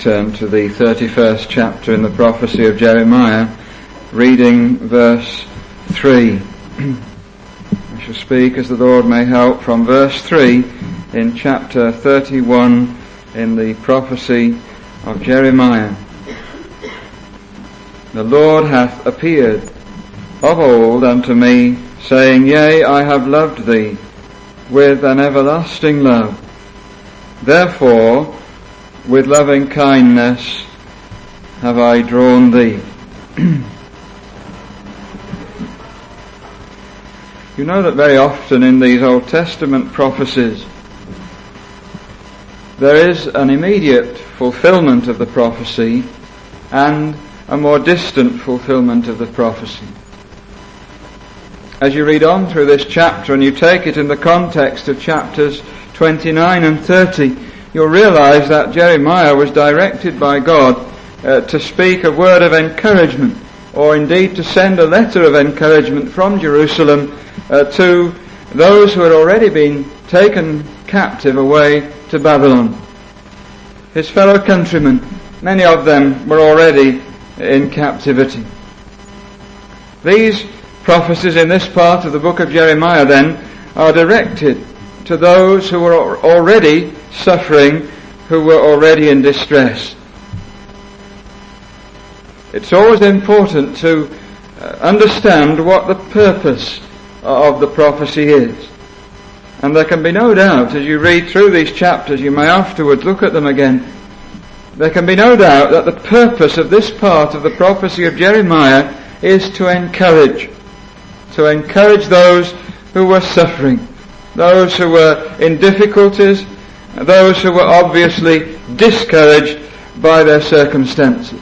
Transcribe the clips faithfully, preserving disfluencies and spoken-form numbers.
Turn to the thirty-first chapter in the prophecy of Jeremiah, reading verse three. I shall speak as the Lord may help from verse three in chapter thirty-one in the prophecy of Jeremiah. The Lord hath appeared of old unto me, saying, Yea, I have loved thee with an everlasting love. Therefore, with loving kindness have I drawn thee. You know that very often in these Old Testament prophecies there is an immediate fulfillment of the prophecy and a more distant fulfillment of the prophecy. As you read on through this chapter and you take it in the context of chapters twenty-nine and thirty, you'll realize that Jeremiah was directed by God uh, to speak a word of encouragement, or indeed to send a letter of encouragement from Jerusalem uh, to those who had already been taken captive away to Babylon. His fellow countrymen, many of them were already in captivity. These prophecies in this part of the book of Jeremiah then are directed to those who were already suffering, who were already in distress. It's always important to understand what the purpose of the prophecy is. And there can be no doubt, as you read through these chapters, you may afterwards look at them again, there can be no doubt that the purpose of this part of the prophecy of Jeremiah is to encourage, to encourage those who were suffering, those who were in difficulties, those who were obviously discouraged by their circumstances.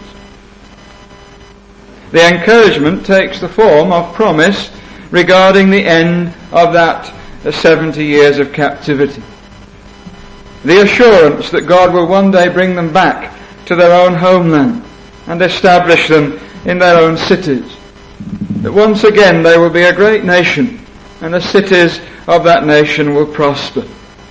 The encouragement takes the form of promise regarding the end of that seventy years of captivity. The assurance that God will one day bring them back to their own homeland and establish them in their own cities. That once again they will be a great nation and the cities of that nation will prosper.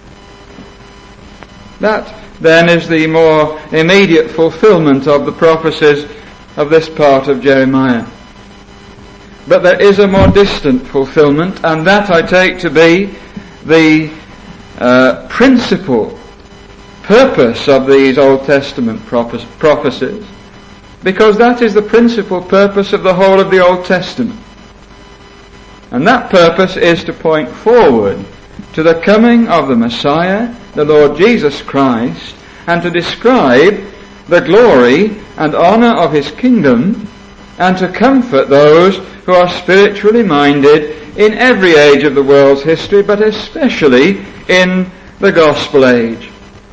That then is the more immediate fulfillment of the prophecies of this part of Jeremiah. But there is a more distant fulfillment, and that I take to be the uh, principal purpose of these Old Testament prophecies, because that is the principal purpose of the whole of the Old Testament. And that purpose is to point forward to the coming of the Messiah, the Lord Jesus Christ, and to describe the glory and honour of His kingdom, and to comfort those who are spiritually minded in every age of the world's history, but especially in the gospel age.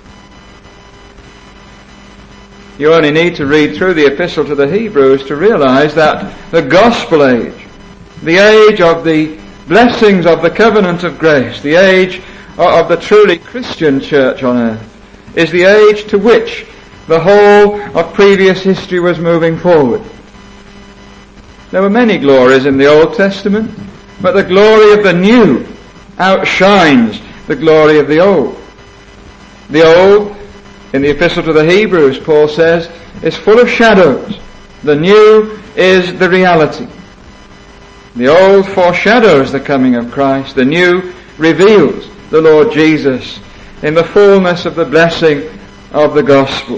You only need to read through the epistle to the Hebrews to realize that the gospel age, the age of the blessings of the covenant of grace, the age of the truly Christian church on earth, is the age to which the whole of previous history was moving forward. There were many glories in the Old Testament, but the glory of the new outshines the glory of the old. The old, in the epistle to the Hebrews, Paul says, is full of shadows. The new is the reality. The old foreshadows the coming of Christ. The new reveals the Lord Jesus in the fullness of the blessing of the gospel.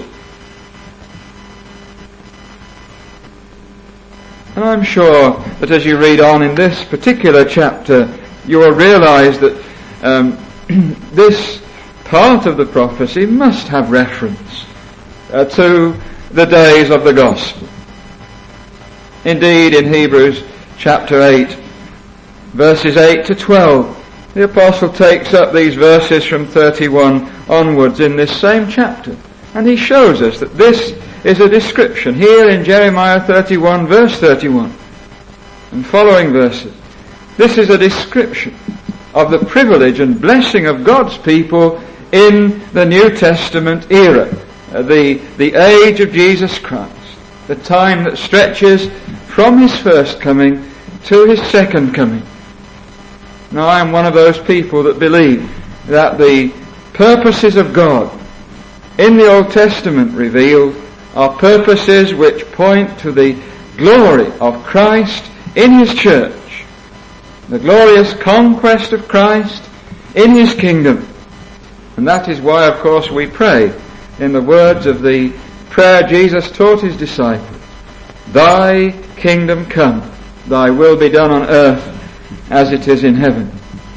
And I'm sure that as you read on in this particular chapter, you will realize that um, this part of the prophecy must have reference uh, to the days of the gospel. Indeed, in Hebrews chapter eight, verses eight to twelve, the apostle takes up these verses from thirty-one onwards in this same chapter, and he shows us that this is a description here in Jeremiah thirty-one, verse thirty-one, and following verses. This is a description of the privilege and blessing of God's people in the New Testament era, the, the age of Jesus Christ, the time that stretches from His first coming to His second coming. Now, I am one of those people that believe that the purposes of God in the Old Testament revealed are purposes which point to the glory of Christ in his church, the glorious conquest of Christ in his kingdom. And that is why, of course, we pray in the words of the prayer Jesus taught his disciples, "Thy kingdom come, thy will be done on earth as it is in heaven."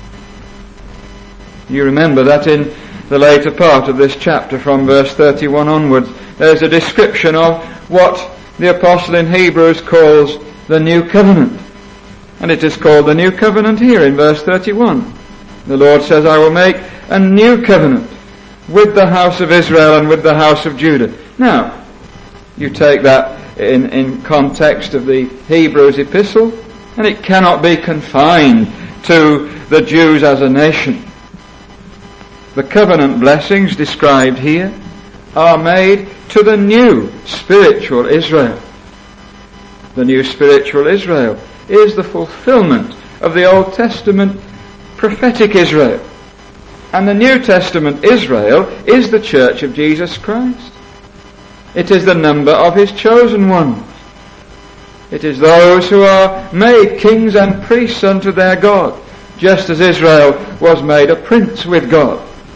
You remember that in the later part of this chapter, from verse thirty-one onwards, there's a description of what the apostle in Hebrews calls the new covenant. And it is called the new covenant here in verse thirty-one. The Lord says, "I will make a new covenant with the house of Israel and with the house of Judah." Now, you take that in, in context of the Hebrews epistle, and it cannot be confined to the Jews as a nation. The covenant blessings described here are made to the new spiritual Israel. The new spiritual Israel is the fulfillment of the Old Testament prophetic Israel. And the New Testament Israel is the church of Jesus Christ. It is the number of his chosen ones. It is those who are made kings and priests unto their God, just as Israel was made a prince with God.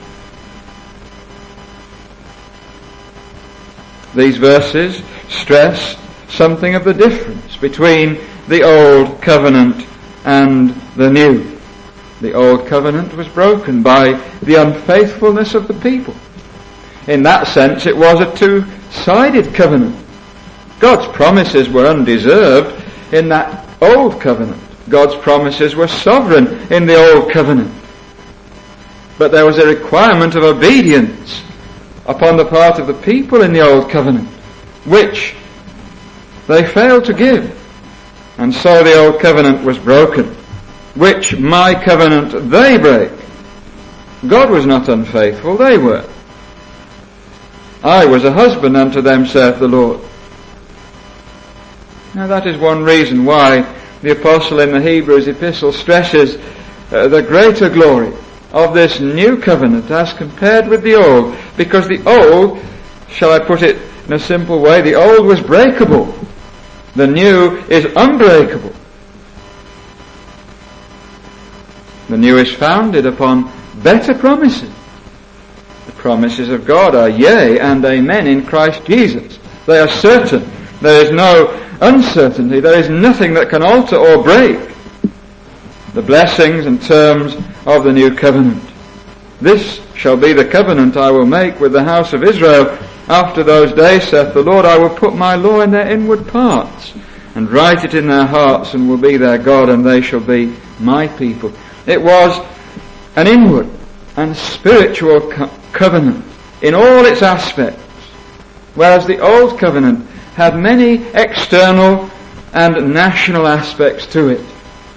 These verses stress something of the difference between the old covenant and the new. The old covenant was broken by the unfaithfulness of the people. In that sense, it was a two-sided covenant. God's promises were undeserved in that old covenant. God's promises were sovereign in the old covenant. But there was a requirement of obedience upon the part of the people in the old covenant, which they failed to give. And so the old covenant was broken, which my covenant they break. God was not unfaithful, they were. I was a husband unto them, saith the Lord. Now that is one reason why the apostle in the Hebrews epistle stresses uh, the greater glory of this new covenant as compared with the old, because the old, shall I put it in a simple way, the old was breakable. The new is unbreakable. The new is founded upon better promises. The promises of God are yea and amen in Christ Jesus. They are certain. There is no uncertainty. There is nothing that can alter or break the blessings and terms of the new covenant. This shall be the covenant I will make with the house of Israel after those days, saith the Lord. I will put my law in their inward parts and write it in their hearts, and will be their God, and they shall be my people. It was an inward and spiritual co- covenant in all its aspects, whereas the old covenant had many external and national aspects to it.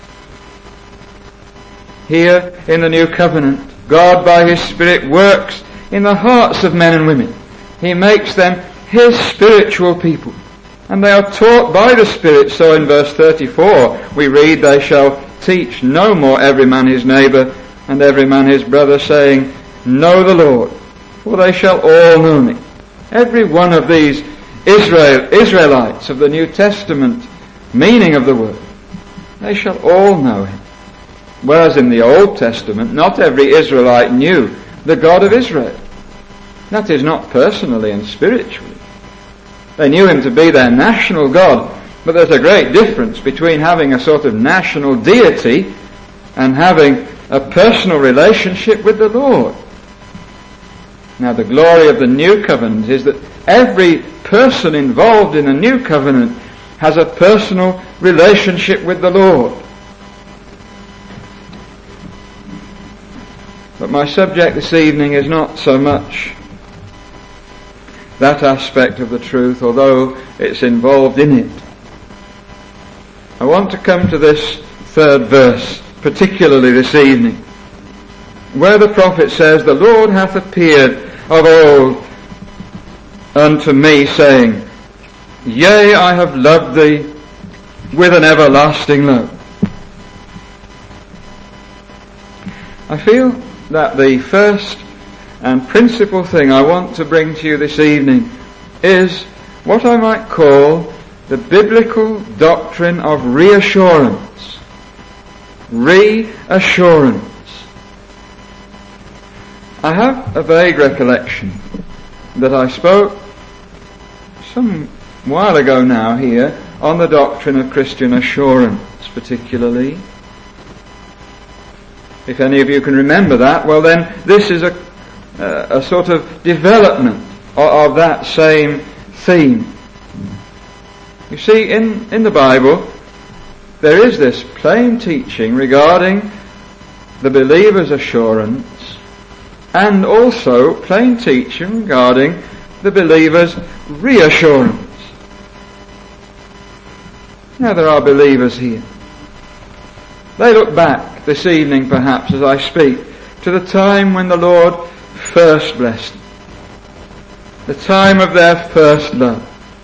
Here in the new covenant, God by his Spirit works in the hearts of men and women. He makes them his spiritual people, and they are taught by the Spirit. So in verse thirty-four we read, they shall teach no more every man his neighbour and every man his brother, saying, know the Lord, for they shall all know me. Every one of these Israel, Israelites of the New Testament meaning of the word, they shall all know him. Whereas in the Old Testament, not every Israelite knew the God of Israel. That is, not personally and spiritually. They knew him to be their national God, but there's a great difference between having a sort of national deity and having a personal relationship with the Lord. Now the glory of the new covenant is that every person involved in the new covenant has a personal relationship with the Lord. But my subject this evening is not so much that aspect of the truth, although it's involved in it. I want to come to this third verse, particularly this evening, where the prophet says, the Lord hath appeared of old unto me, saying, yea, I have loved thee with an everlasting love. I feel that the first and principal thing I want to bring to you this evening is what I might call the biblical doctrine of reassurance. Reassurance. I have a vague recollection that I spoke some while ago now here on the doctrine of Christian assurance particularly. If any of you can remember that, well then this is a, uh, a sort of development of, of that same theme. You see, in, in the Bible there is this plain teaching regarding the believer's assurance, and also plain teaching regarding the believer's reassurance. Now there are believers here. They look back this evening perhaps as I speak to the time when the Lord first blessed them. The time of their first love.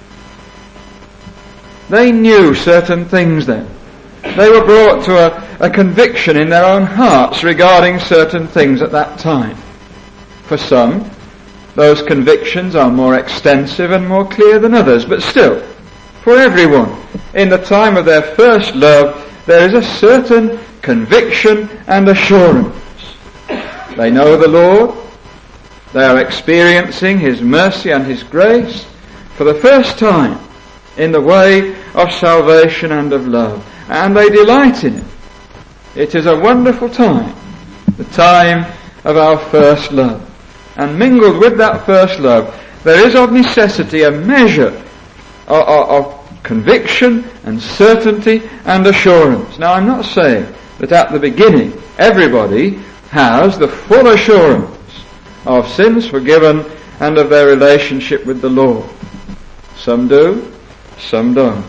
They knew certain things then. They were brought to a, a conviction in their own hearts regarding certain things at that time. For some, those convictions are more extensive and more clear than others, but still, for everyone, in the time of their first love, there is a certain conviction and assurance. They know the Lord, they are experiencing His mercy and His grace for the first time in the way of salvation and of love, and they delight in it. It is a wonderful time, the time of our first love. And mingled with that first love, there is of necessity a measure of, of, of conviction and certainty and assurance. Now I'm not saying that at the beginning everybody has the full assurance of sins forgiven and of their relationship with the Lord. Some do, some don't.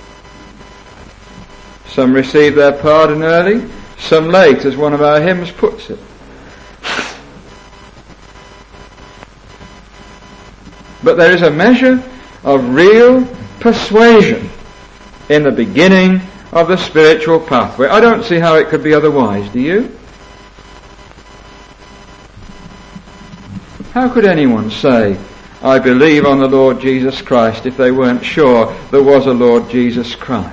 Some receive their pardon early, some late, as one of our hymns puts it. But there is a measure of real persuasion in the beginning of the spiritual pathway. I don't see how it could be otherwise, do you? How could anyone say, I believe on the Lord Jesus Christ, if they weren't sure there was a Lord Jesus Christ?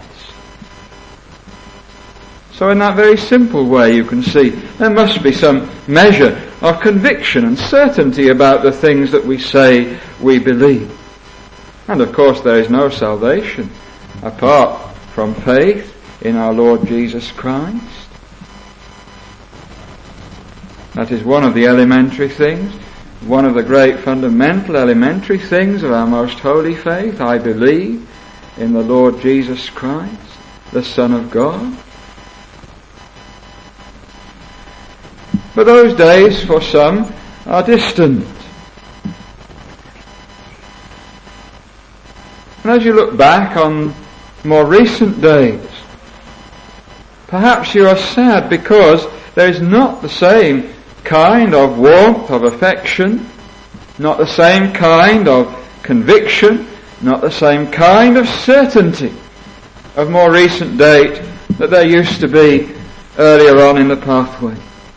So in that very simple way you can see there must be some measure of conviction and certainty about the things that we say we believe. And of course there is no salvation apart from faith in our Lord Jesus Christ. That is one of the elementary things, one of the great fundamental elementary things of our most holy faith. I believe in the Lord Jesus Christ, the Son of God. But those days, for some, are distant. And as you look back on more recent days, perhaps you are sad because there is not the same kind of warmth of affection, not the same kind of conviction, not the same kind of certainty of more recent date that there used to be earlier on in the pathway.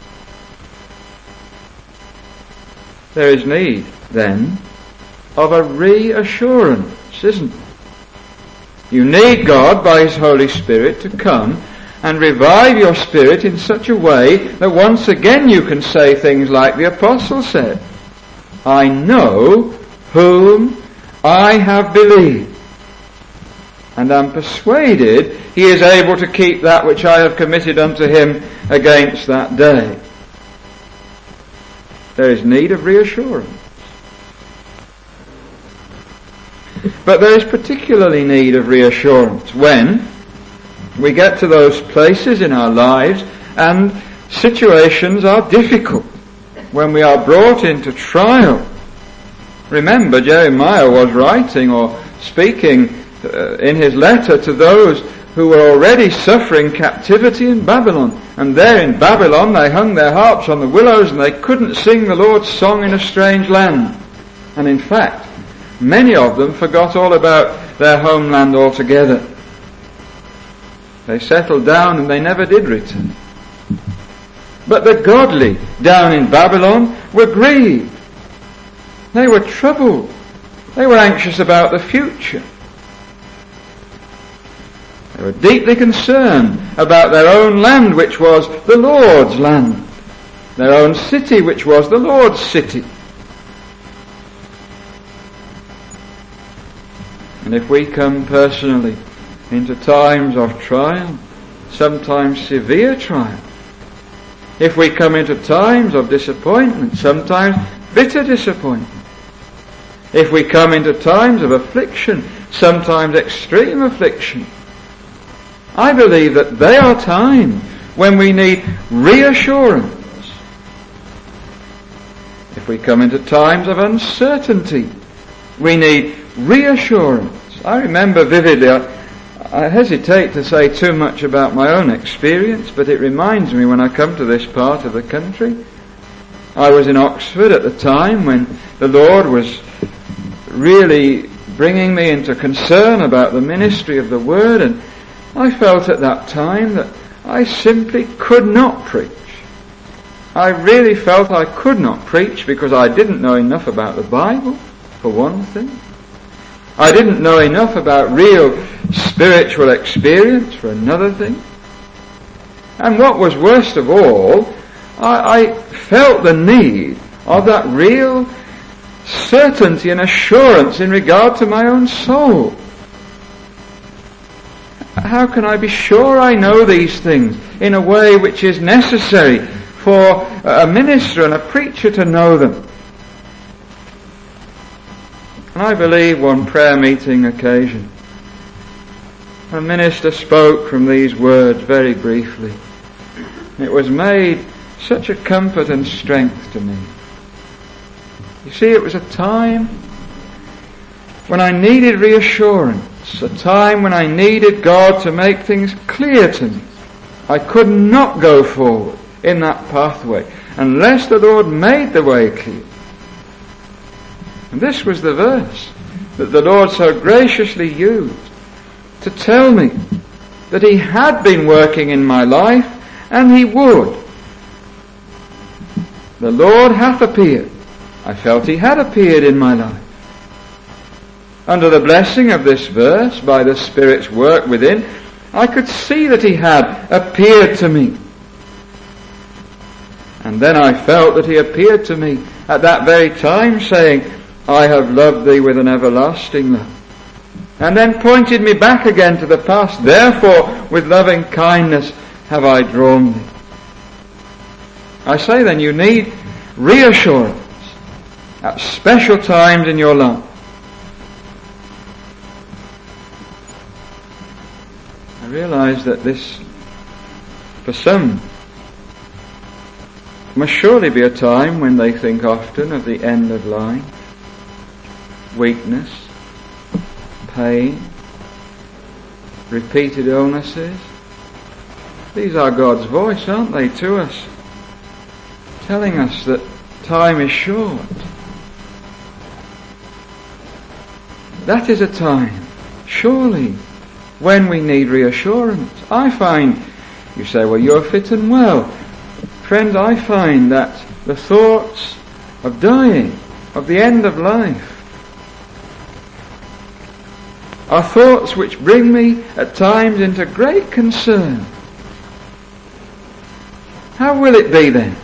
There is need, then, of a reassurance, isn't there? You need God by His Holy Spirit to come and revive your spirit in such a way that once again you can say things like the Apostle said, I know whom I have believed, and am persuaded He is able to keep that which I have committed unto Him against that day. There is need of reassurance. But there is particularly need of reassurance when we get to those places in our lives and situations are difficult, when we are brought into trial. Remember, Jeremiah was writing or speaking uh, in his letter to those who were already suffering captivity in Babylon. And there in Babylon they hung their harps on the willows and they couldn't sing the Lord's song in a strange land. And in fact, many of them forgot all about their homeland altogether. They settled down and they never did return. But the godly down in Babylon were grieved. They were troubled. They were anxious about the future. They were deeply concerned about their own land, which was the Lord's land. Their own city, which was the Lord's city. And if we come personally into times of trial, sometimes severe trial, if we come into times of disappointment, sometimes bitter disappointment, if we come into times of affliction, sometimes extreme affliction, I believe that they are times when we need reassurance. If we come into times of uncertainty, we need reassurance. I remember vividly, I, I hesitate to say too much about my own experience, but it reminds me when I come to this part of the country. I was in Oxford at the time when the Lord was really bringing me into concern about the ministry of the Word, and I felt at that time that I simply could not preach. I really felt I could not preach because I didn't know enough about the Bible, for one thing. I didn't know enough about real spiritual experience, for another thing. And what was worst of all, I, I felt the need of that real certainty and assurance in regard to my own soul. How can I be sure I know these things in a way which is necessary for a minister and a preacher to know them? And I believe one prayer meeting occasion, a minister spoke from these words very briefly. It was made such a comfort and strength to me. You see, it was a time when I needed reassurance, a time when I needed God to make things clear to me. I could not go forward in that pathway unless the Lord made the way clear. And this was the verse that the Lord so graciously used to tell me that He had been working in my life and He would. The Lord hath appeared. I felt He had appeared in my life. Under the blessing of this verse, by the Spirit's work within, I could see that He had appeared to me. And then I felt that He appeared to me at that very time, saying, I have loved thee with an everlasting love. And then pointed me back again to the past. Therefore, with loving kindness have I drawn thee. I say then, you need reassurance at special times in your life. I realize that this, for some, must surely be a time when they think often of the end of life. Weakness, pain, repeated illnesses. These are God's voice, aren't they, to us, telling us that time is short. That is a time, surely, when we need reassurance. I find, you say, well, you're fit and well. Friends, I find that the thoughts of dying, of the end of life, are thoughts which bring me at times into great concern. How will it be then?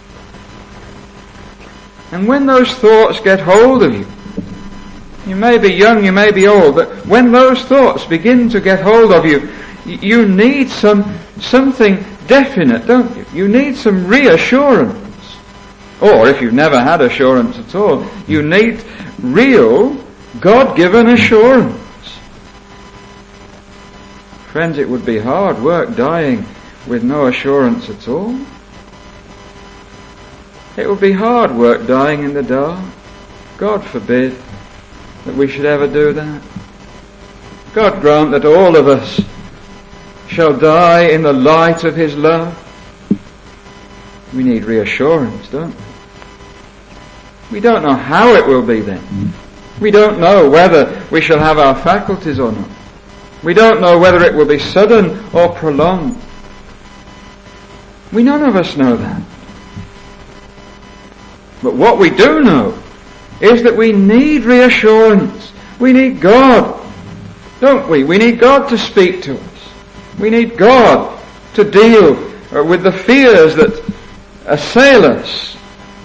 And when those thoughts get hold of you, you may be young, you may be old, but when those thoughts begin to get hold of you, you need some something definite, don't you? You need some reassurance. Or if you've never had assurance at all, you need real God-given assurance. Friends, it would be hard work dying with no assurance at all. It would be hard work dying in the dark. God forbid that we should ever do that. God grant that all of us shall die in the light of His love. We need reassurance, don't we? We don't know how it will be then. We don't know whether we shall have our faculties or not. We don't know whether it will be sudden or prolonged. We none of us know that. But what we do know is that we need reassurance. We need God, don't we? We need God to speak to us. We need God to deal with the fears that assail us.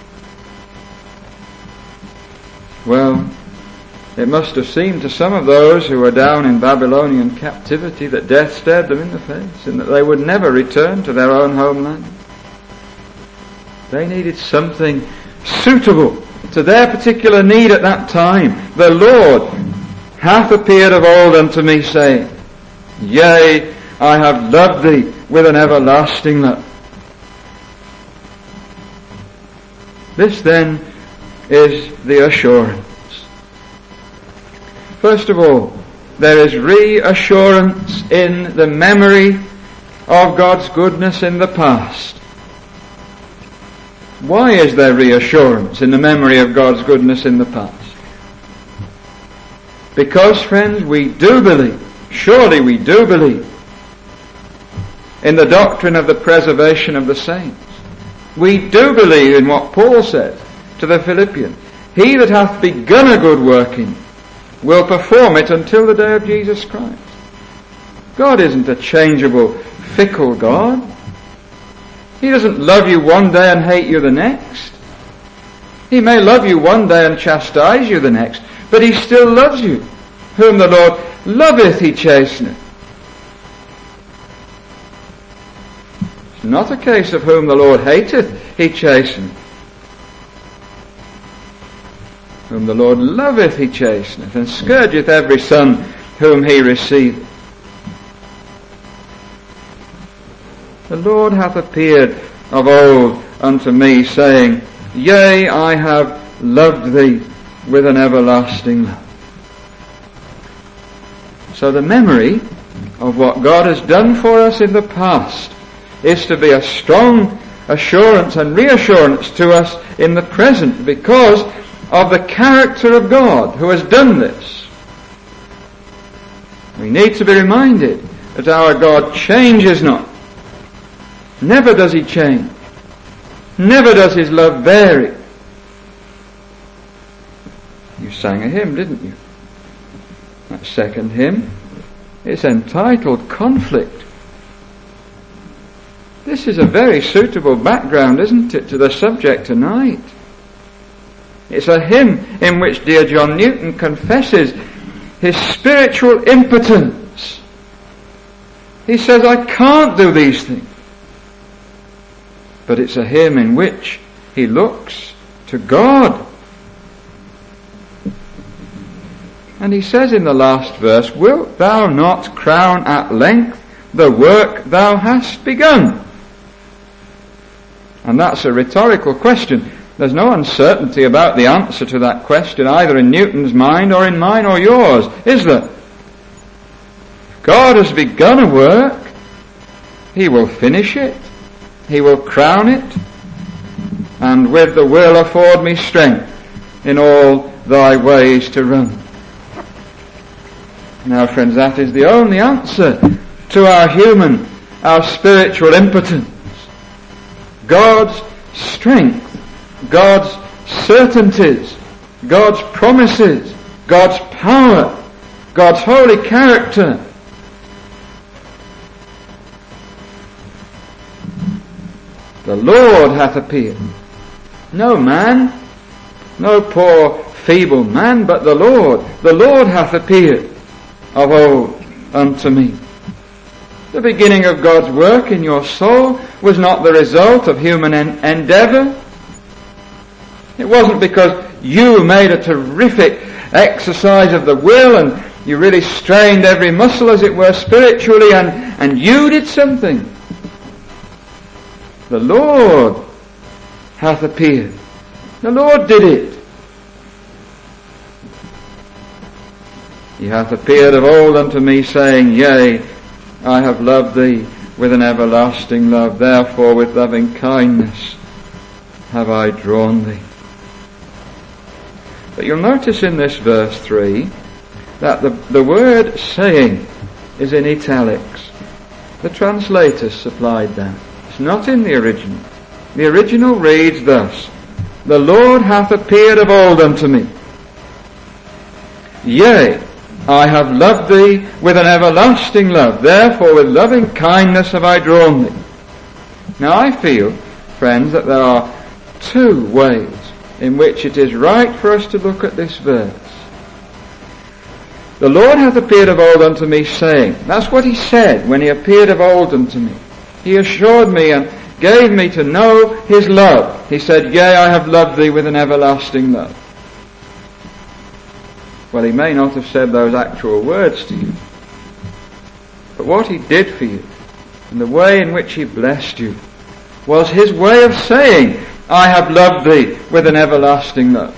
Well, it must have seemed to some of those who were down in Babylonian captivity that death stared them in the face and that they would never return to their own homeland. They needed something suitable to their particular need at that time. The Lord hath appeared of old unto me, saying, Yea, I have loved thee with an everlasting love. This then is the assurance. First of all, there is reassurance in the memory of God's goodness in the past. Why is there reassurance in the memory of God's goodness in the past? Because, friends, we do believe, surely we do believe, in the doctrine of the preservation of the saints. We do believe in what Paul said to the Philippians. He that hath begun a good work in you will perform it until the day of Jesus Christ. God isn't a changeable, fickle God. He doesn't love you one day and hate you the next. He may love you one day and chastise you the next, but he still loves you. Whom the Lord loveth he chasteneth. It's not a case of whom the Lord hateth he chasteneth. Whom the Lord loveth he chasteneth, and scourgeth every son whom he receiveth. The Lord hath appeared of old unto me, saying, Yea, I have loved thee with an everlasting love. So the memory of what God has done for us in the past is to be a strong assurance and reassurance to us in the present, because of the character of God who has done this. We need to be reminded that our God changes not. Never does he change. Never does his love vary. You sang a hymn, didn't you? That second hymn. It's entitled Conflict. This is a very suitable background, isn't it, to the subject tonight. It's a hymn in which dear John Newton confesses his spiritual impotence. He says, I can't do these things. But it's a hymn in which he looks to God. And he says in the last verse, Wilt thou not crown at length the work thou hast begun? And that's a rhetorical question. There's no uncertainty about the answer to that question, either in Newton's mind or in mine or yours, is there? God has begun a work. He will finish it. He will crown it. And with the will afford me strength in all thy ways to run. Now, friends, that is the only answer to our human, our spiritual impotence. God's strength, God's certainties, God's promises, God's power, God's holy character. The Lord hath appeared. No man, no poor feeble man, but the Lord. The Lord hath appeared of old unto me. The beginning of God's work in your soul was not the result of human en- endeavour. It wasn't because you made a terrific exercise of the will and you really strained every muscle, as it were, spiritually, and, and you did something. The Lord hath appeared. The Lord did it. He hath appeared of old unto me, saying, Yea, I have loved thee with an everlasting love. Therefore with loving kindness have I drawn thee. But you'll notice in this verse three that the, the word saying is in italics. The translators supplied that. It's not in the original. The original reads thus: "The Lord hath appeared of old unto me. Yea, I have loved thee with an everlasting love. Therefore with loving kindness have I drawn thee." Now I feel, friends, that there are two ways in which it is right for us to look at this verse. "The Lord hath appeared of old unto me, saying," that's what he said when he appeared of old unto me. He assured me and gave me to know his love. He said, "Yea, I have loved thee with an everlasting love." Well, he may not have said those actual words to you, but what he did for you and the way in which he blessed you was his way of saying, "I have loved thee with an everlasting love."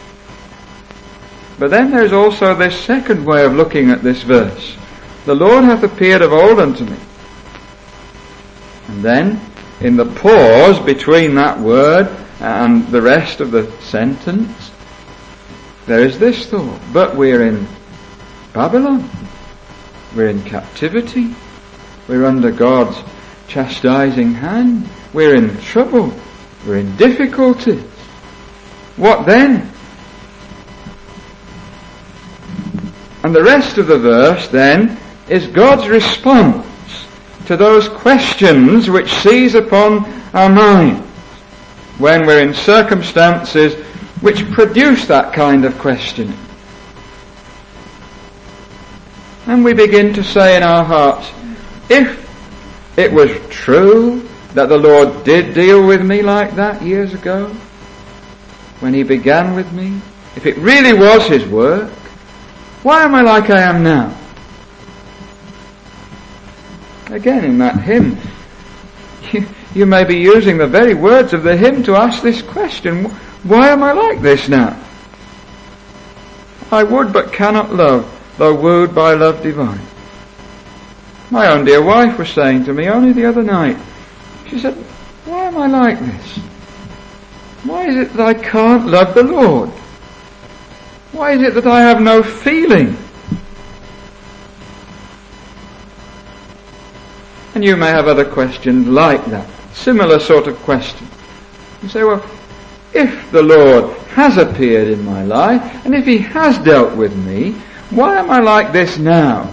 But then there's also this second way of looking at this verse. "The Lord hath appeared of old unto me." And then, in the pause between that word and the rest of the sentence, there is this thought: but we're in Babylon. We're in captivity. We're under God's chastising hand. We're in trouble. We're in difficulties. What then? And the rest of the verse then is God's response to those questions which seize upon our minds when we're in circumstances which produce that kind of questioning. And we begin to say in our hearts, if it was true that the Lord did deal with me like that years ago, when he began with me, if it really was his work, why am I like I am now? Again, in that hymn, you, you may be using the very words of the hymn to ask this question: why am I like this now? I would but cannot love, though wooed by love divine. My own dear wife was saying to me only the other night, she said, why am I like this? Why is it that I can't love the Lord? Why is it that I have no feeling? And you may have other questions like that, similar sort of questions. You say, well, if the Lord has appeared in my life, and if he has dealt with me, why am I like this now?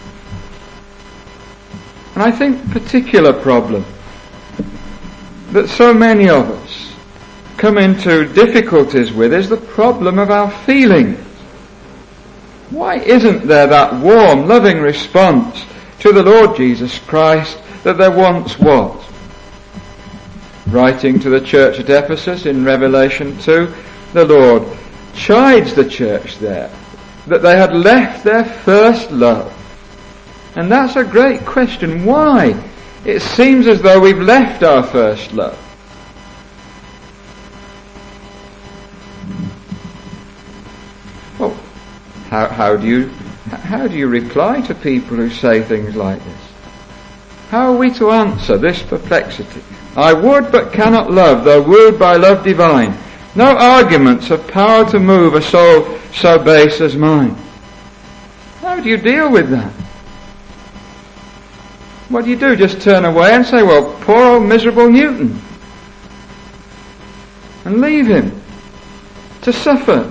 And I think the particular problem that so many of us come into difficulties with is the problem of our feelings. Why isn't there that warm, loving response to the Lord Jesus Christ that there once was? Writing to the church at Ephesus in Revelation two, the Lord chides the church there that they had left their first love. And that's a great question. Why? It seems as though we've left our first love. Well, how, how do you how do you reply to people who say things like this? How are we to answer this perplexity? I would but cannot love, though wooed by love divine. No arguments have power to move a soul so base as mine. How do you deal with that? What do you do? Just turn away and say, well, poor old miserable Newton, and leave him to suffer?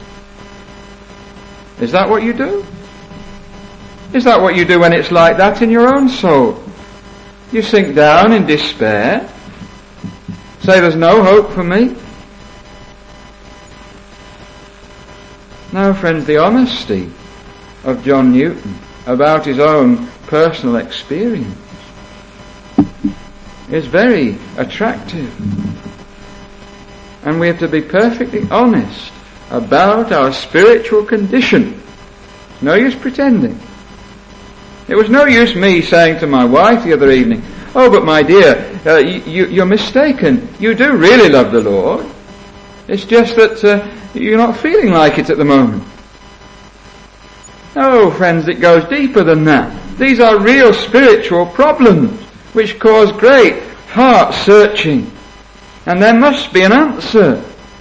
Is that what you do? Is that what you do when it's like that in your own soul? You sink down in despair, say there's no hope for me? No, friends, the honesty of John Newton about his own personal experience is very attractive. And we have to be perfectly honest about our spiritual condition. No use pretending. It was no use me saying to my wife the other evening, oh, but my dear, uh, you, you're mistaken. You do really love the Lord. It's just that uh, you're not feeling like it at the moment. No, friends, it goes deeper than that. These are real spiritual problems which cause great heart searching. And there must be an answer.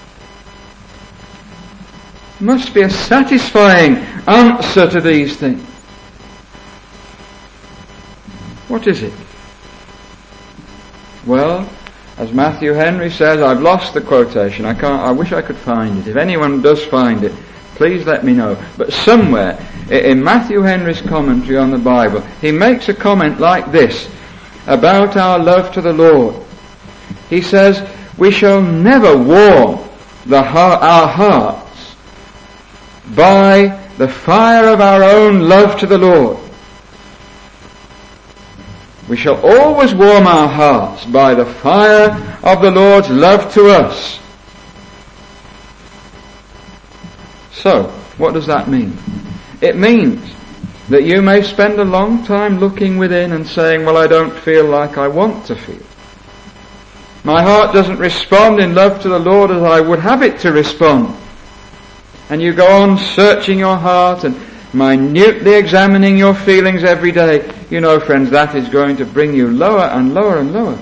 There must be a satisfying answer to these things. What is it? Well, as Matthew Henry says, I've lost the quotation. I can't, I wish I could find it. If anyone does find it, please let me know. But somewhere in Matthew Henry's commentary on the Bible, he makes a comment like this about our love to the Lord. He says, we shall never warm the heart, our hearts by the fire of our own love to the Lord. We shall always warm our hearts by the fire of the Lord's love to us. So, what does that mean? It means that you may spend a long time looking within and saying, well, I don't feel like I want to feel. My heart doesn't respond in love to the Lord as I would have it to respond. And you go on searching your heart and minutely examining your feelings every day. You know, friends, that is going to bring you lower and lower and lower.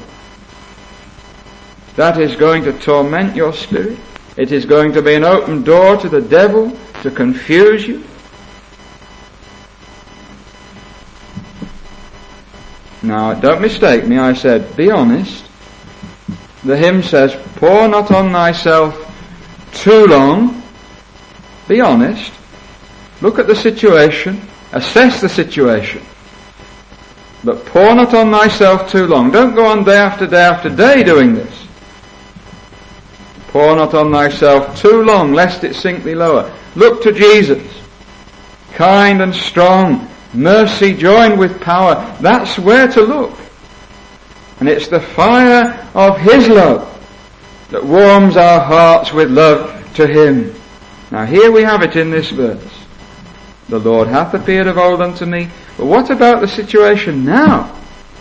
That is going to torment your spirit. It is going to be an open door to the devil to confuse you. Now, don't mistake me, I said, be honest. The hymn says, pour not on thyself too long. Be honest. Look at the situation. Assess the situation. But pour not on thyself too long. Don't go on day after day after day doing this. Pour not on thyself too long, lest it sink thee lower. Look to Jesus. Kind and strong. Mercy joined with power. That's where to look. And it's the fire of His love that warms our hearts with love to Him. Now here we have it in this verse. The Lord hath appeared of old unto me. But what about the situation now?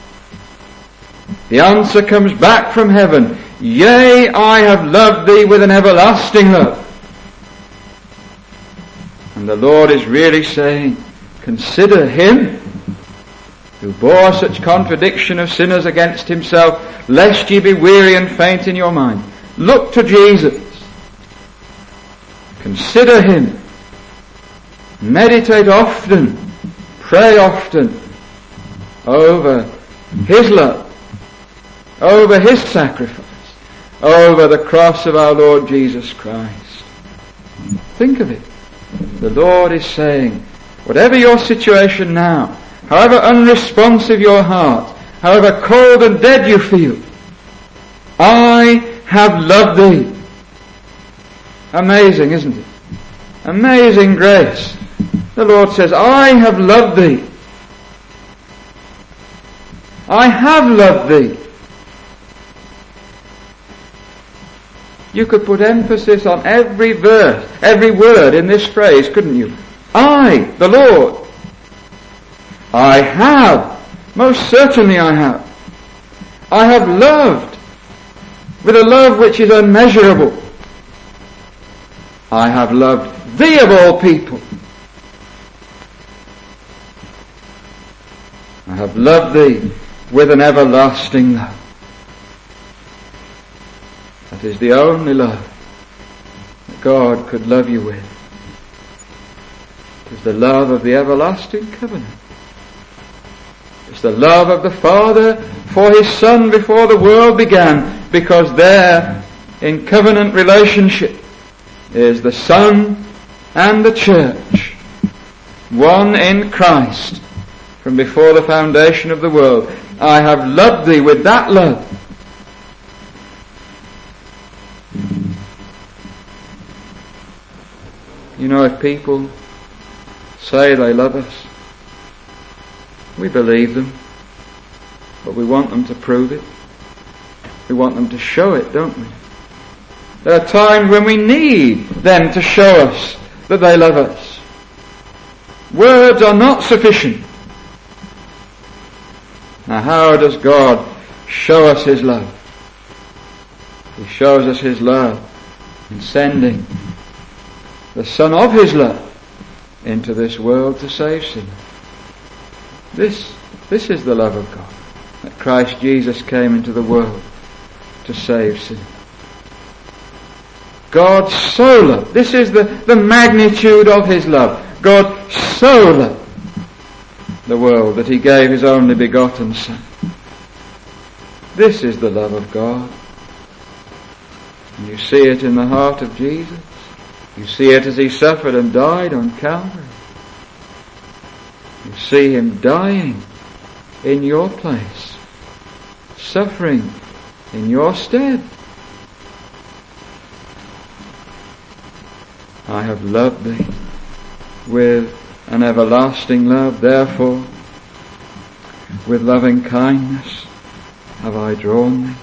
The answer comes back from heaven. Yea, I have loved thee with an everlasting love. And the Lord is really saying, consider Him who bore such contradiction of sinners against Himself, lest ye be weary and faint in your mind. Look to Jesus. Consider Him. Meditate often, pray often over His love, over His sacrifice, over the cross of our Lord Jesus Christ. Think of it. The Lord is saying, whatever your situation now, however unresponsive your heart, however cold and dead you feel, I have loved thee. Amazing, isn't it? Amazing grace. The Lord says, I have loved thee. I have loved thee. You could put emphasis on every verse, every word in this phrase, couldn't you? I, the Lord. I have. Most certainly I have. I have loved with a love which is unmeasurable. I have loved thee of all people. I have loved thee with an everlasting love. That is the only love that God could love you with. It is the love of the everlasting covenant. It's the love of the Father for His Son before the world began, because there, in covenant relationship, is the Son and the Church, one in Christ, from before the foundation of the world. I have loved thee with that love. You know, if people say they love us, we believe them, but we want them to prove it. We want them to show it, don't we? There are times when we need them to show us that they love us. Words are not sufficient. Now, how does God show us His love? He shows us His love in sending the Son of His love into this world to save sinners. This, this is the love of God, that Christ Jesus came into the world to save sinners. God so loved. This is the, the magnitude of His love. God so loved the world that He gave His only begotten Son. This is the love of God. And you see it in the heart of Jesus. You see it as he suffered and died on Calvary. You see him dying in your place, suffering in your stead. I have loved thee with an everlasting love, therefore with loving kindness have I drawn thee.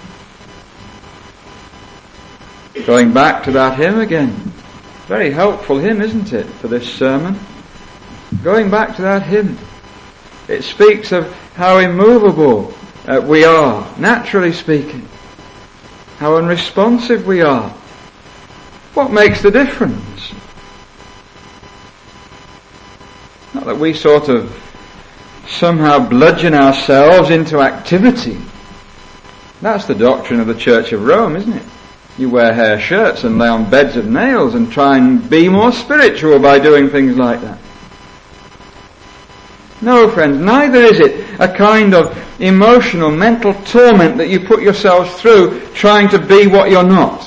Going back to that hymn again, very helpful hymn, isn't it, for this sermon? Going back to that hymn, it speaks of how immovable uh, we are, naturally speaking, how unresponsive we are. What makes the difference? Not that we sort of somehow bludgeon ourselves into activity. That's the doctrine of the Church of Rome, isn't it? You wear hair shirts and lay on beds of nails and try and be more spiritual by doing things like that. No, friends, neither is it a kind of emotional, mental torment that you put yourselves through trying to be what you're not.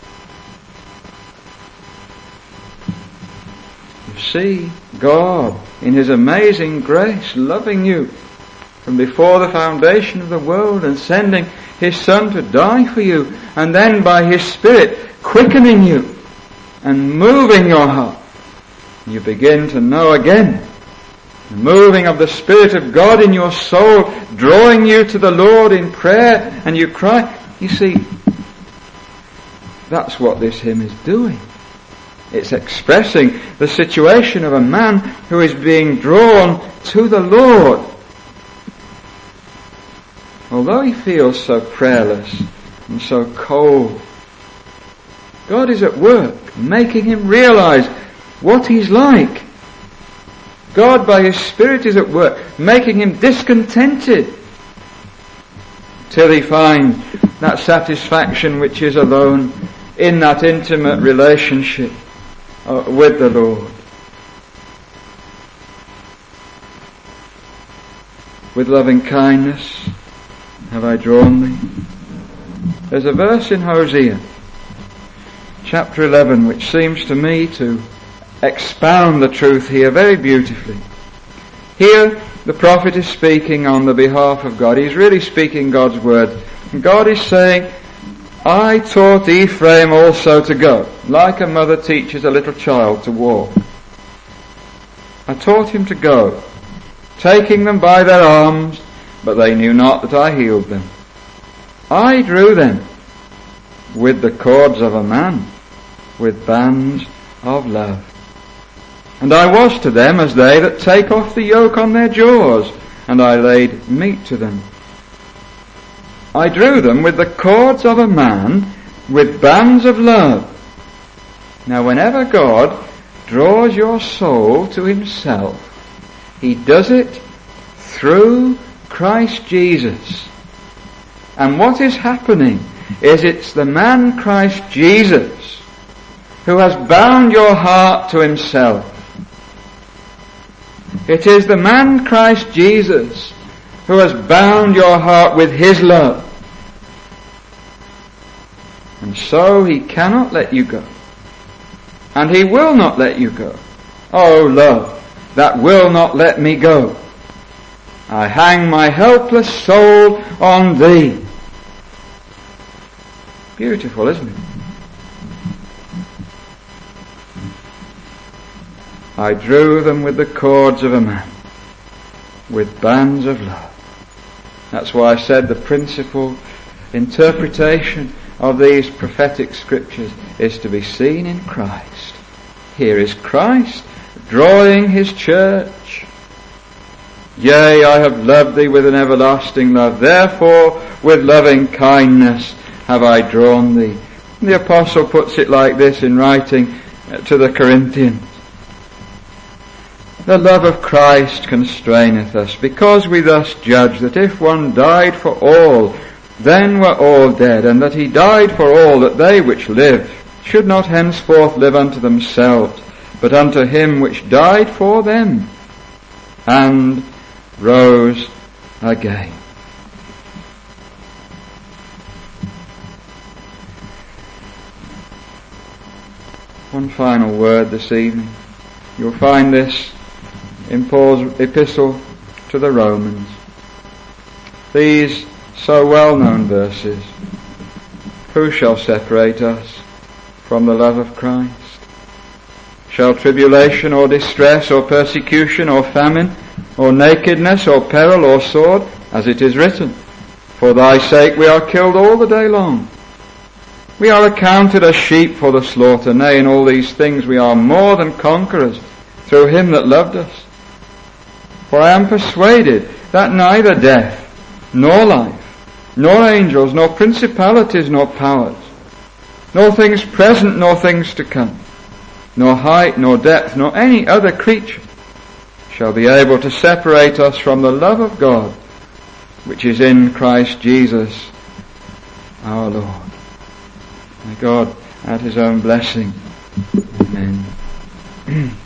You see God in his amazing grace loving you from before the foundation of the world and sending his Son to die for you, and then by his Spirit quickening you and moving your heart. You begin to know again the moving of the Spirit of God in your soul, drawing you to the Lord in prayer, and you cry. You see, that's what this hymn is doing. It's expressing the situation of a man who is being drawn to the Lord. Although he feels so prayerless and so cold, God is at work, making him realize what he's like. God, by his Spirit, is at work, making him discontented till he finds that satisfaction which is alone in that intimate relationship uh, with the Lord. With loving kindness have I drawn thee. There's a verse in Hosea, chapter eleven, which seems to me to expound the truth here very beautifully. Here, the prophet is speaking on the behalf of God. He's really speaking God's word. And God is saying, I taught Ephraim also to go, like a mother teaches a little child to walk. I taught him to go, taking them by their arms, but they knew not that I healed them. I drew them with the cords of a man, with bands of love. And I was to them as they that take off the yoke on their jaws, and I laid meat to them. I drew them with the cords of a man, with bands of love. Now whenever God draws your soul to himself, he does it through Christ Jesus. And what is happening is it's the man Christ Jesus who has bound your heart to himself. It is the man Christ Jesus who has bound your heart with his love. And so he cannot let you go. And he will not let you go. Oh love, that will not let me go. I hang my helpless soul on thee. Beautiful, isn't it? I drew them with the cords of a man, with bands of love. That's why I said the principal interpretation of these prophetic scriptures is to be seen in Christ. Here is Christ drawing his church. Yea, I have loved thee with an everlasting love. Therefore, with loving kindness have I drawn thee. And the apostle puts it like this in writing to the Corinthians. The love of Christ constraineth us, because we thus judge that if one died for all, then were all dead, and that he died for all, that they which live should not henceforth live unto themselves, but unto him which died for them, and rose again. One final word this evening. You'll find this in Paul's epistle to the Romans. These so well-known verses. Who shall separate us from the love of Christ? Shall tribulation or distress or persecution or famine or nakedness or peril or sword? As it is written, for thy sake we are killed all the day long. We are accounted as sheep for the slaughter. Nay, in all these things we are more than conquerors through him that loved us. For I am persuaded that neither death, nor life, nor angels, nor principalities, nor powers, nor things present, nor things to come, nor height, nor depth, nor any other creature shall be able to separate us from the love of God, which is in Christ Jesus our Lord. May God add his own blessing. Amen.